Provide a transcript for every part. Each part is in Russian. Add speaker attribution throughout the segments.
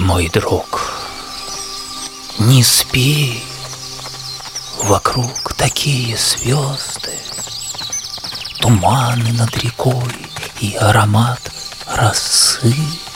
Speaker 1: Мой друг, не спи, вокруг такие звезды, туманы над рекой и аромат росы.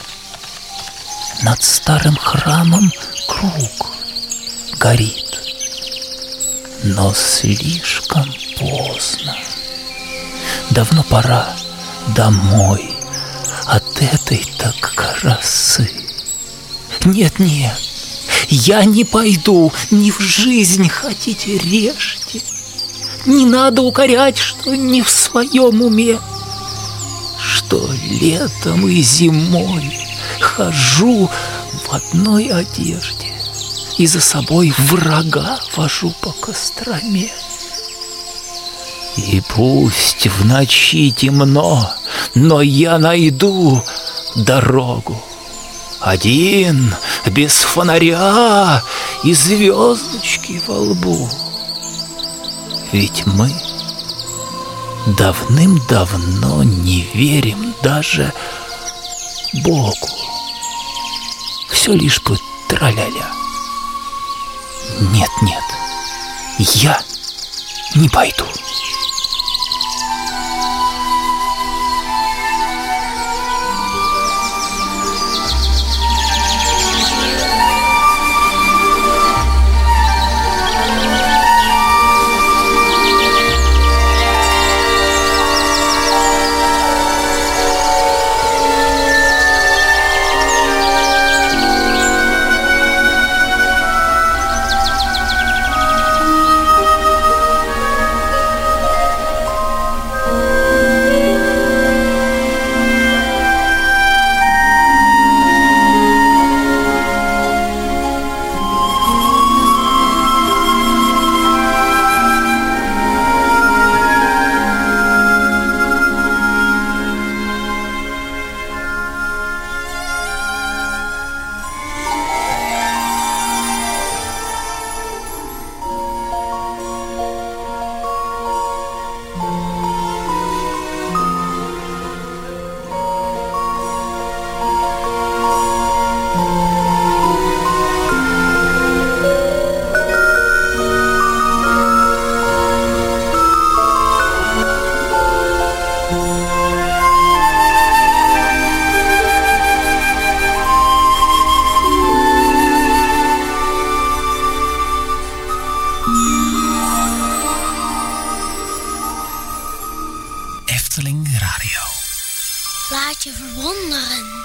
Speaker 1: Над старым храмом круг горит, но слишком поздно. Давно пора домой от этой-то красы. Нет, я не пойду, ни в жизнь хотите режьте. Не надо укорять, что не в своем уме, что летом и зимой хожу в одной одежде и за собой врага вожу по Костроме. И пусть в ночи темно, но я найду дорогу. Один, без фонаря и звездочки во лбу. Ведь мы давным-давно не верим даже Богу. Все лишь бы траля-ля. Нет, я не пойду.
Speaker 2: Efteling Radio.
Speaker 3: Laat je verwonderen.